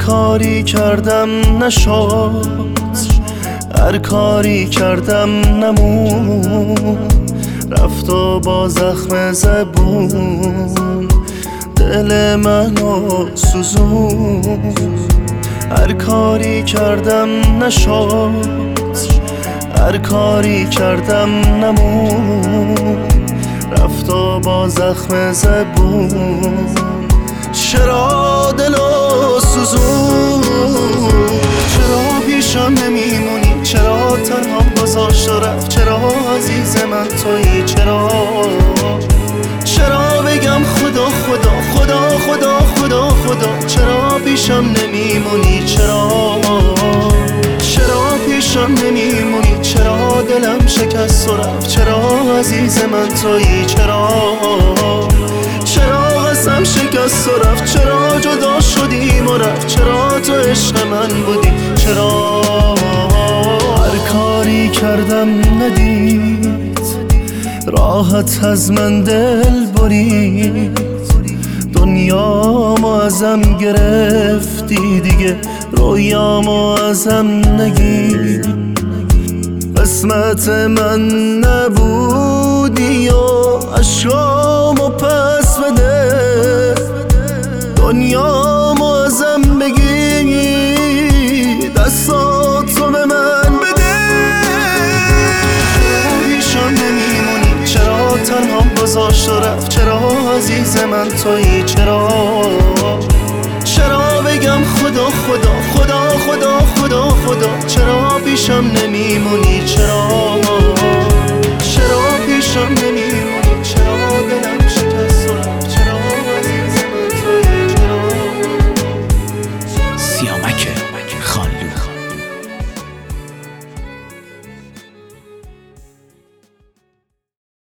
کاری کردم نشد، هر کاری کردم نمون، رفت و با زخم زبون دل منو سوزون. هر کاری کردم نشد، هر کاری کردم نمون، رفت و با زخم زبون چرا دلو سوزون. چرا پیشم نمیمونی، چرا تنها گذاشت و رفت، چرا عزیز من تویی، چرا بگم خدا خدا خدا خدا خدا خدا، چرا پیشم نمیمونی، چرا پیشم نمیمونی، چرا دلم شکست و رفت، چرا عزیز من تویی، چرا قسم شکست و رفت، چرا جدا شدیم و رفت، چرا تو عشق من بودی، چرا هر کاری کردم ندید، راحت از من دل برید، دنیامو ازم گرفتی دیگه، رویامو ازم نگیر، قسمت من نبودی و عشقامو پس بده، دنیامو ازم بگیر، دستاتو به من بده. پیشم نمیمونی، چرا تنها گذاشت و رفت، چرا عزیز من تویی، چرا بگم خدا خدا خدا خدا خدا خدا، چرا پیشم نمیمونی، چرا